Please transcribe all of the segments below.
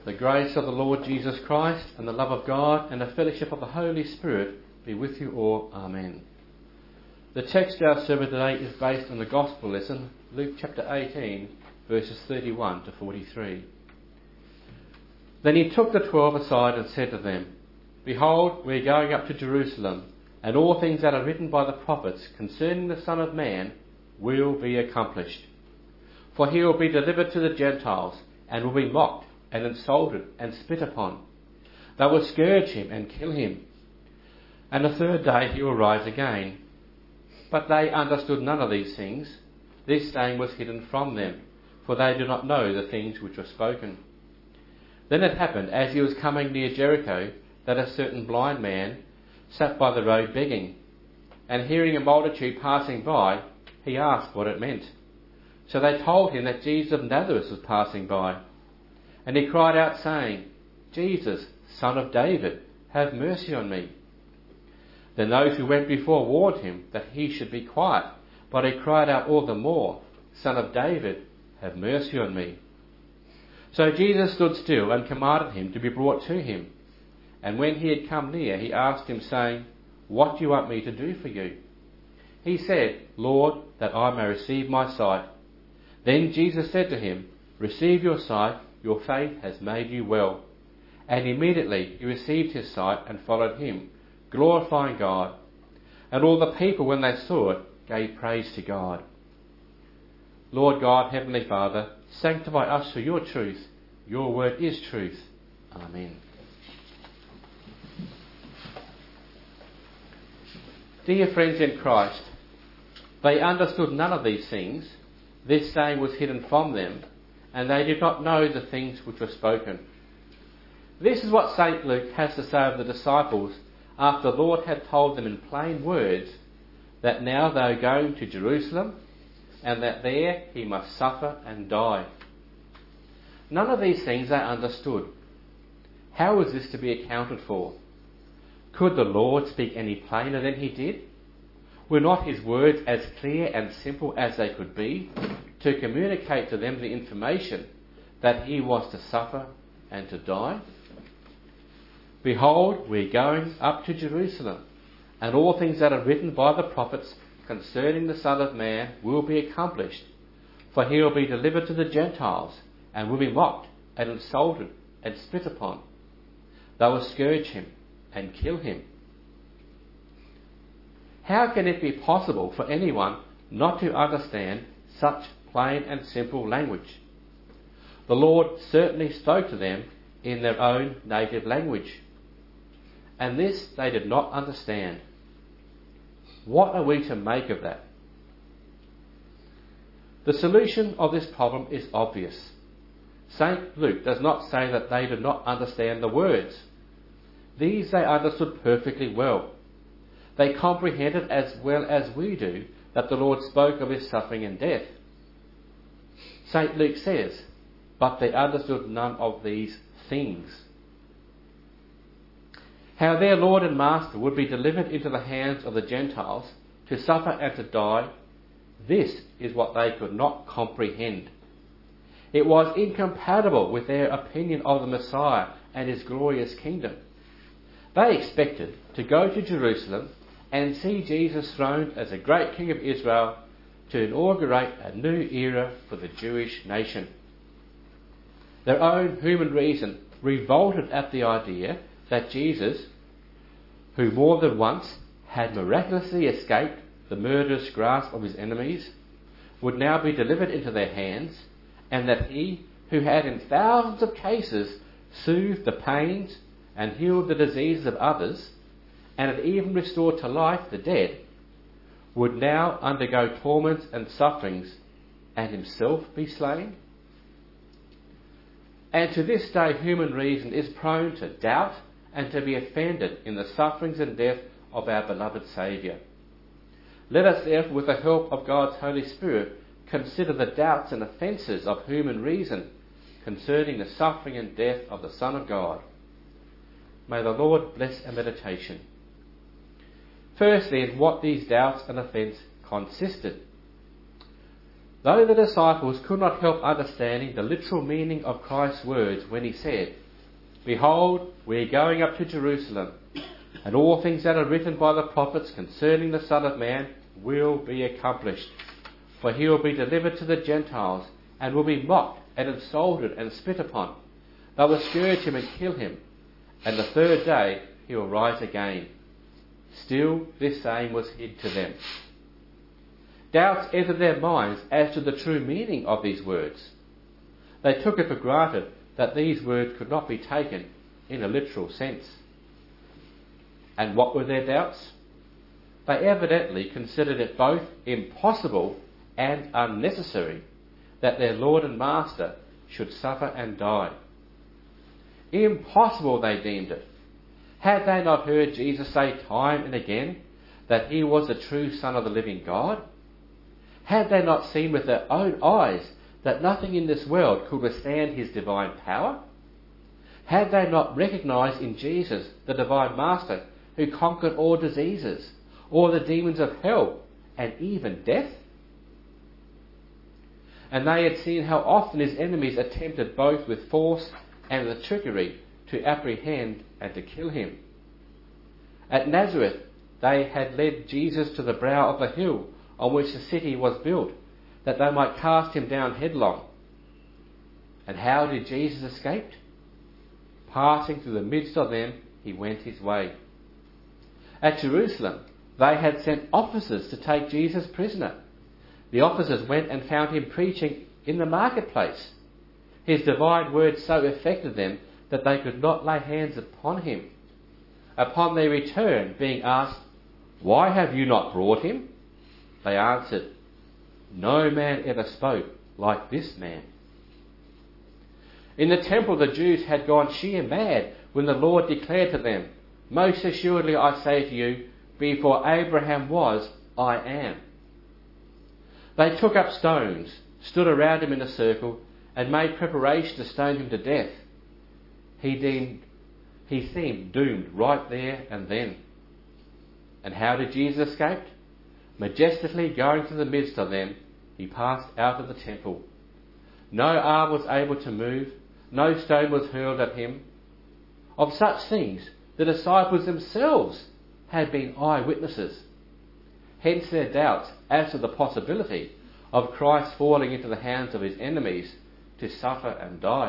The grace of the Lord Jesus Christ and the love of God and the fellowship of the Holy Spirit be with you all. Amen. The text of our sermon today is based on the Gospel lesson, Luke chapter 18, verses 31 to 43. Then he took the 12 aside and said to them, Behold, we are going up to Jerusalem, and all things that are written by the prophets concerning the Son of Man will be accomplished. For he will be delivered to the Gentiles, and will be mocked, and insulted, and spit upon. They will scourge him and kill him. And the third day he will rise again. But they understood none of these things. This saying was hidden from them, for they did not know the things which were spoken. Then it happened, as he was coming near Jericho, that a certain blind man sat by the road begging. And hearing a multitude passing by, he asked what it meant. So they told him that Jesus of Nazareth was passing by. And he cried out, saying, Jesus, Son of David, have mercy on me. Then those who went before warned him that he should be quiet, but he cried out all the more, Son of David, have mercy on me. So Jesus stood still and commanded him to be brought to him. And when he had come near, he asked him, saying, What do you want me to do for you? He said, Lord, that I may receive my sight. Then Jesus said to him, Receive your sight, your faith has made you well. And immediately he received his sight and followed him, glorifying God. And all the people, when they saw it, gave praise to God. Lord God, Heavenly Father, sanctify us for your truth. Your word is truth. Amen. Dear friends in Christ, they understood none of these things. This saying was hidden from them, and they did not know the things which were spoken. This is what St. Luke has to say of the disciples after the Lord had told them in plain words that now they are going to Jerusalem and that there he must suffer and die. None of these things they understood. How was this to be accounted for? Could the Lord speak any plainer than he did? Were not his words as clear and simple as they could be to communicate to them the information that he was to suffer and to die? Behold, we are going up to Jerusalem, and all things that are written by the prophets concerning the Son of Man will be accomplished. For he will be delivered to the Gentiles, and will be mocked, and insulted, and spit upon. They will scourge him, and kill him. How can it be possible for anyone not to understand such plain and simple language? The Lord certainly spoke to them in their own native language, and this they did not understand. What are we to make of that? The solution of this problem is obvious. St. Luke does not say that they did not understand the words. These they understood perfectly well. They comprehended as well as we do that the Lord spoke of his suffering and death. St. Luke says, but they understood none of these things. How their Lord and Master would be delivered into the hands of the Gentiles to suffer and to die, this is what they could not comprehend. It was incompatible with their opinion of the Messiah and his glorious kingdom. They expected to go to Jerusalem and see Jesus throned as a great King of Israel to inaugurate a new era for the Jewish nation. Their own human reason revolted at the idea that Jesus, who more than once had miraculously escaped the murderous grasp of his enemies, would now be delivered into their hands, and that he, who had in thousands of cases soothed the pains and healed the diseases of others, and had even restored to life the dead, would now undergo torments and sufferings and himself be slain? And to this day human reason is prone to doubt and to be offended in the sufferings and death of our beloved Saviour. Let us therefore, with the help of God's Holy Spirit, consider the doubts and offences of human reason concerning the suffering and death of the Son of God. May the Lord bless our meditation. Firstly, in what these doubts and offence consisted. Though the disciples could not help understanding the literal meaning of Christ's words when he said, "Behold, we are going up to Jerusalem, and all things that are written by the prophets concerning the Son of Man will be accomplished. For he will be delivered to the Gentiles, and will be mocked and insulted and spit upon. They will scourge him and kill him, and the third day he will rise again." Still this saying was hid to them. Doubts entered their minds as to the true meaning of these words. They took it for granted that these words could not be taken in a literal sense. And what were their doubts? They evidently considered it both impossible and unnecessary that their Lord and Master should suffer and die. Impossible, they deemed it. Had they not heard Jesus say time and again that he was the true Son of the living God? Had they not seen with their own eyes that nothing in this world could withstand his divine power? Had they not recognised in Jesus the divine Master who conquered all diseases, all the demons of hell, and even death? And they had seen how often his enemies attempted both with force and with trickery to apprehend and to kill him. At Nazareth, they had led Jesus to the brow of the hill on which the city was built, that they might cast him down headlong. And how did Jesus escape? Passing through the midst of them, he went his way. At Jerusalem, they had sent officers to take Jesus prisoner. The officers went and found him preaching in the marketplace. His divine word so affected them that they could not lay hands upon him. Upon their return, being asked, "Why have you not brought him?" they answered, "No man ever spoke like this man." In the temple, the Jews had gone sheer mad when the Lord declared to them, "Most assuredly I say to you, before Abraham was, I am." They took up stones, stood around him in a circle, and made preparation to stone him to death. He seemed doomed right there and then. And how did Jesus escape? Majestically going through the midst of them, he passed out of the temple. No arm was able to move, no stone was hurled at him. Of such things, the disciples themselves had been eyewitnesses. Hence their doubts as to the possibility of Christ falling into the hands of his enemies to suffer and die.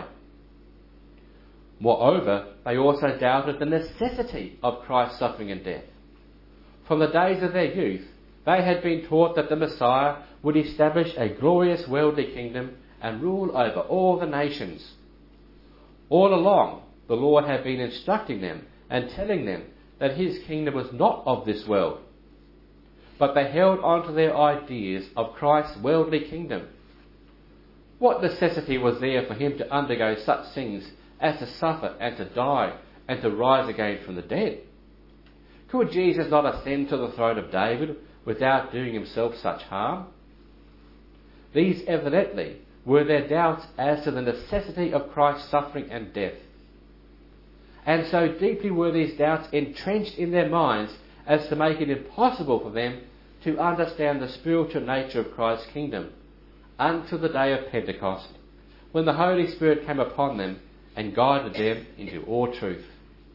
Moreover, they also doubted the necessity of Christ's suffering and death. From the days of their youth, they had been taught that the Messiah would establish a glorious worldly kingdom and rule over all the nations. All along, the Lord had been instructing them and telling them that his kingdom was not of this world. But they held on to their ideas of Christ's worldly kingdom. What necessity was there for him to undergo such things as to suffer and to die and to rise again from the dead? Could Jesus not ascend to the throne of David without doing himself such harm? These evidently were their doubts as to the necessity of Christ's suffering and death. And so deeply were these doubts entrenched in their minds as to make it impossible for them to understand the spiritual nature of Christ's kingdom until the day of Pentecost, when the Holy Spirit came upon them and guided them into all truth.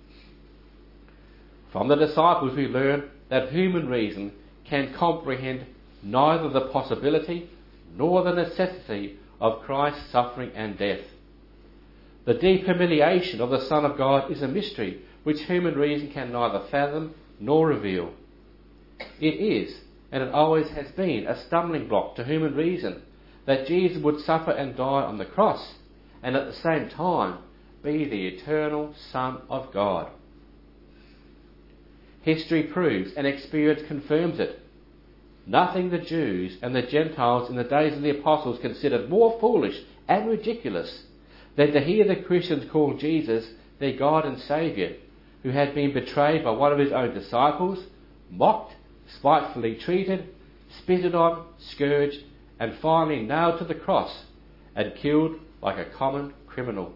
From the disciples we learn that human reason can comprehend neither the possibility nor the necessity of Christ's suffering and death. The deep humiliation of the Son of God is a mystery which human reason can neither fathom nor reveal. It is, and it always has been, a stumbling block to human reason that Jesus would suffer and die on the cross, and at the same time be the eternal Son of God. History proves and experience confirms it. Nothing the Jews and the Gentiles in the days of the apostles considered more foolish and ridiculous than to hear the Christians call Jesus their God and Saviour, who had been betrayed by one of his own disciples, mocked, spitefully treated, spitted on, scourged, and finally nailed to the cross and killed like a common criminal.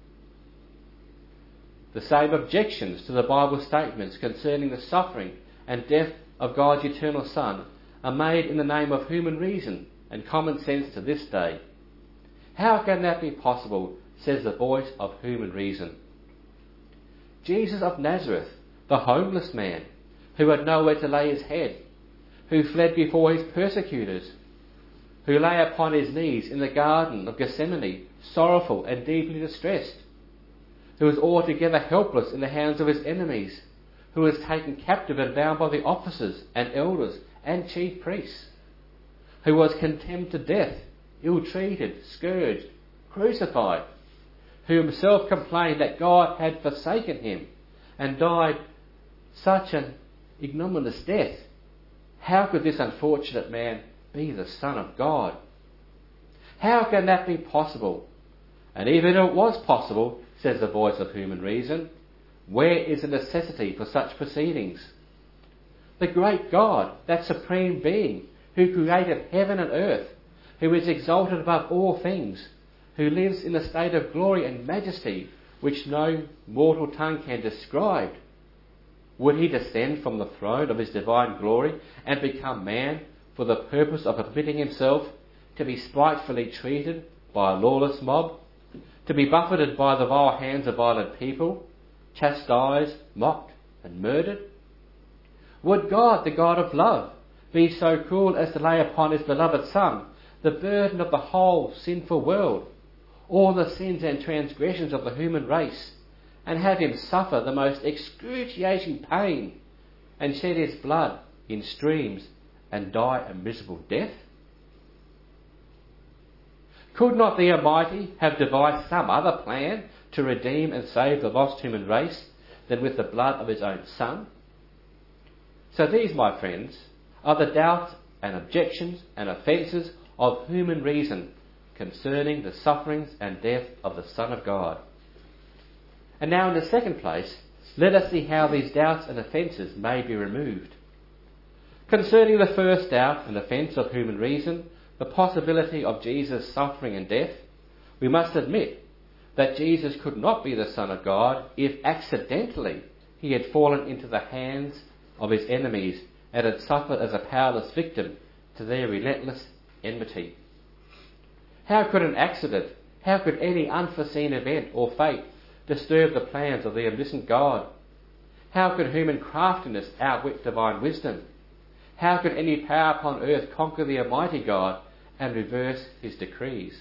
The same objections to the Bible statements concerning the suffering and death of God's eternal Son are made in the name of human reason and common sense to this day. How can that be possible, says the voice of human reason? Jesus of Nazareth, the homeless man, who had nowhere to lay his head, who fled before his persecutors, who lay upon his knees in the Garden of Gethsemane, sorrowful and deeply distressed, who was altogether helpless in the hands of his enemies, who was taken captive and bound by the officers and elders and chief priests, who was condemned to death, ill-treated, scourged, crucified, who himself complained that God had forsaken him and died such an ignominious death. How could this unfortunate man be the Son of God? How can that be possible? And even if it was possible, says the voice of human reason, where is the necessity for such proceedings? The great God, that supreme being, who created heaven and earth, who is exalted above all things, who lives in a state of glory and majesty which no mortal tongue can describe, would he descend from the throne of his divine glory and become man for the purpose of permitting himself to be spitefully treated by a lawless mob, to be buffeted by the vile hands of violent people, chastised, mocked, and murdered? Would God, the God of love, be so cruel as to lay upon his beloved Son the burden of the whole sinful world, all the sins and transgressions of the human race, and have him suffer the most excruciating pain, and shed his blood in streams, and die a miserable death? Could not the Almighty have devised some other plan to redeem and save the lost human race than with the blood of his own Son? So these, my friends, are the doubts and objections and offences of human reason concerning the sufferings and death of the Son of God. And now in the second place, let us see how these doubts and offences may be removed. Concerning the first doubt and offence of human reason, the possibility of Jesus' suffering and death, we must admit that Jesus could not be the Son of God if accidentally he had fallen into the hands of his enemies and had suffered as a powerless victim to their relentless enmity. How could an accident, how could any unforeseen event or fate disturb the plans of the omniscient God? How could human craftiness outwit divine wisdom? How could any power upon earth conquer the Almighty God and reverse his decrees?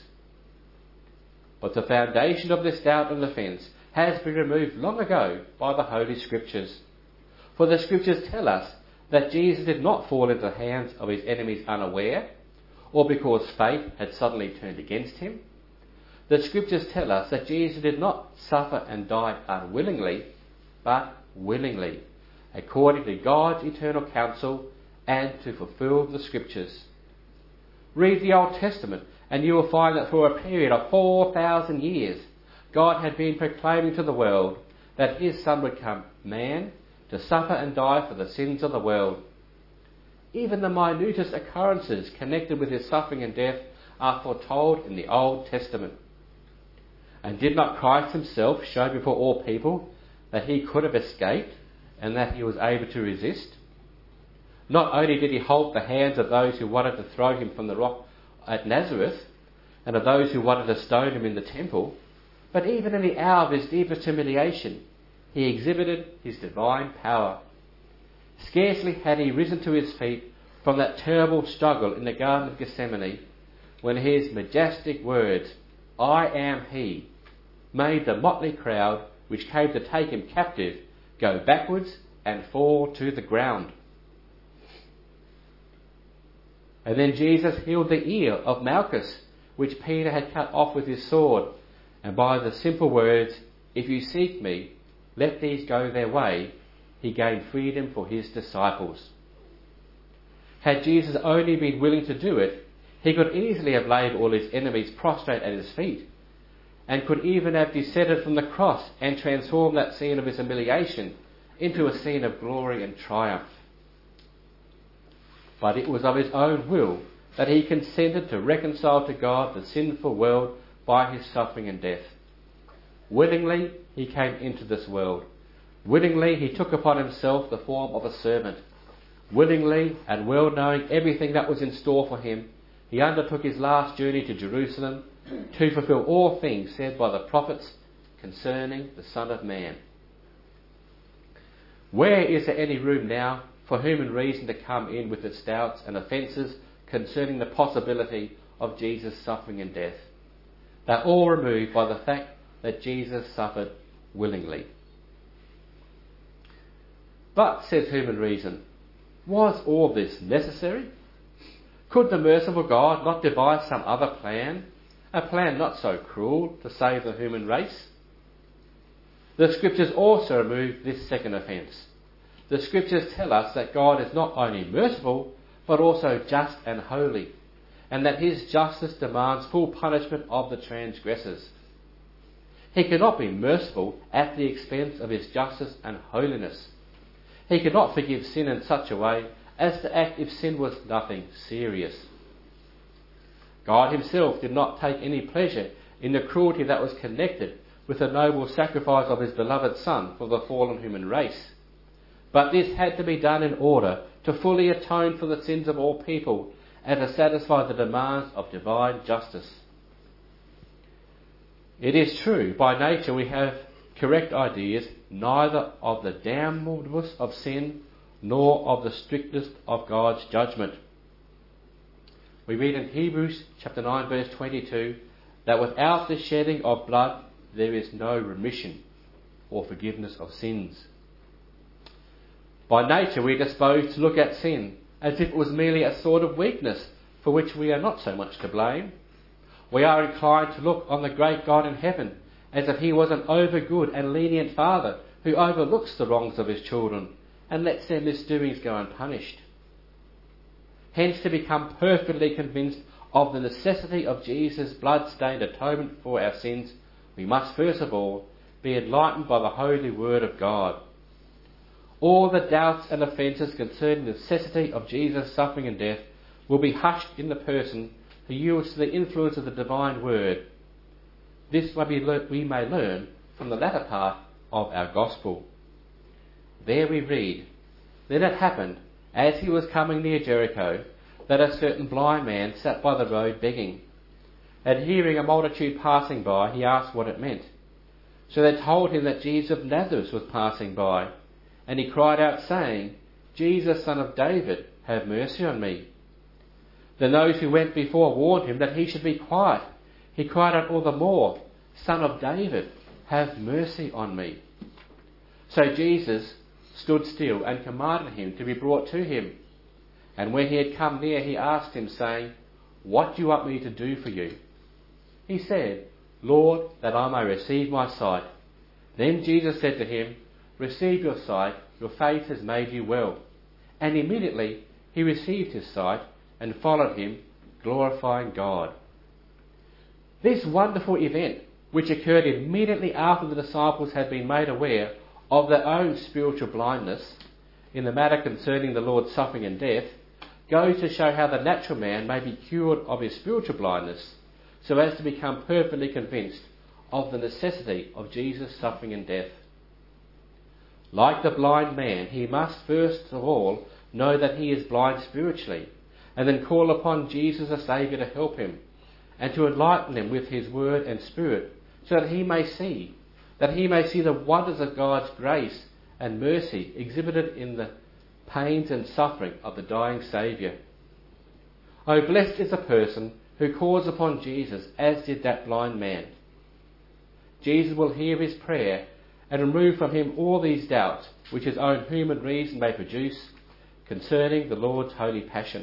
But the foundation of this doubt and offence has been removed long ago by the Holy Scriptures. For the Scriptures tell us that Jesus did not fall into the hands of his enemies unaware, or because fate had suddenly turned against him. The Scriptures tell us that Jesus did not suffer and die unwillingly, but willingly, according to God's eternal counsel and to fulfill the Scriptures. Read the Old Testament and you will find that for a period of 4,000 years, God had been proclaiming to the world that his Son would come man to suffer and die for the sins of the world. Even the minutest occurrences connected with his suffering and death are foretold in the Old Testament. And did not Christ himself show before all people that he could have escaped and that he was able to resist? Not only did he hold the hands of those who wanted to throw him from the rock at Nazareth and of those who wanted to stone him in the temple, but even in the hour of his deepest humiliation, he exhibited his divine power. Scarcely had he risen to his feet from that terrible struggle in the Garden of Gethsemane when his majestic words, "I am he," made the motley crowd which came to take him captive go backwards and fall to the ground. And then Jesus healed the ear of Malchus, which Peter had cut off with his sword, and by the simple words, "If you seek me, let these go their way," he gained freedom for his disciples. Had Jesus only been willing to do it, he could easily have laid all his enemies prostrate at his feet, and could even have descended from the cross and transformed that scene of his humiliation into a scene of glory and triumph. But it was of his own will that he consented to reconcile to God the sinful world by his suffering and death. Willingly he came into this world. Willingly he took upon himself the form of a servant. Willingly and well knowing everything that was in store for him, he undertook his last journey to Jerusalem to fulfill all things said by the prophets concerning the Son of Man. Where is there any room now for human reason to come in with its doubts and offences concerning the possibility of Jesus' suffering and death? They're all removed by the fact that Jesus suffered willingly. But, says human reason, was all this necessary? Could the merciful God not devise some other plan, a plan not so cruel, to save the human race? The Scriptures also remove this second offence. The Scriptures tell us that God is not only merciful, but also just and holy, and that his justice demands full punishment of the transgressors. He cannot be merciful at the expense of his justice and holiness. He cannot forgive sin in such a way as to act if sin was nothing serious. God himself did not take any pleasure in the cruelty that was connected with the noble sacrifice of his beloved Son for the fallen human race. But this had to be done in order to fully atone for the sins of all people and to satisfy the demands of divine justice. It is true, by nature we have correct ideas neither of the damnableness of sin nor of the strictness of God's judgment. We read in Hebrews chapter 9 verse 22 that without the shedding of blood there is no remission or forgiveness of sins. By nature we are disposed to look at sin as if it was merely a sort of weakness for which we are not so much to blame. We are inclined to look on the great God in heaven as if he was an over-good and lenient father who overlooks the wrongs of his children and lets their misdoings go unpunished. Hence, to become perfectly convinced of the necessity of Jesus' blood-stained atonement for our sins, we must first of all be enlightened by the holy word of God. All the doubts and offences concerning the necessity of Jesus' suffering and death will be hushed in the person who yields to the influence of the divine word. This we may learn from the latter part of our gospel. There we read, "Then it happened, as he was coming near Jericho, that a certain blind man sat by the road begging. And hearing a multitude passing by, he asked what it meant. So they told him that Jesus of Nazareth was passing by. And he cried out, saying, 'Jesus, Son of David, have mercy on me.' Then those who went before warned him that he should be quiet. He cried out all the more, 'Son of David, have mercy on me.' So Jesus stood still and commanded him to be brought to him. And when he had come near, he asked him, saying, 'What do you want me to do for you?' He said, 'Lord, that I may receive my sight.' Then Jesus said to him, 'Receive your sight, your faith has made you well.' And immediately he received his sight and followed him, glorifying God." This wonderful event, which occurred immediately after the disciples had been made aware of their own spiritual blindness in the matter concerning the Lord's suffering and death, goes to show how the natural man may be cured of his spiritual blindness so as to become perfectly convinced of the necessity of Jesus' suffering and death. Like the blind man, he must first of all know that he is blind spiritually, and then call upon Jesus the Saviour to help him and to enlighten him with his word and spirit, so that he may see the wonders of God's grace and mercy exhibited in the pains and suffering of the dying Saviour. Oh, blessed is the person who calls upon Jesus as did that blind man. Jesus will hear his prayer and remove from him all these doubts which his own human reason may produce concerning the Lord's holy passion.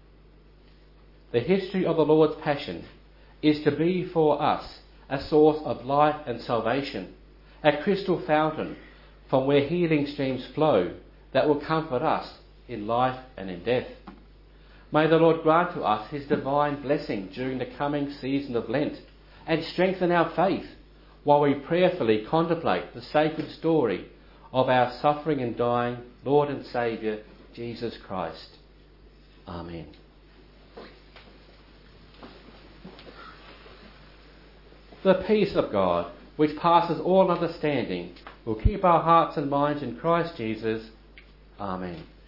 The history of the Lord's passion is to be for us a source of life and salvation, a crystal fountain from where healing streams flow that will comfort us in life and in death. May the Lord grant to us his divine blessing during the coming season of Lent and strengthen our faith while we prayerfully contemplate the sacred story of our suffering and dying Lord and Saviour, Jesus Christ. Amen. The peace of God, which passes all understanding, will keep our hearts and minds in Christ Jesus. Amen.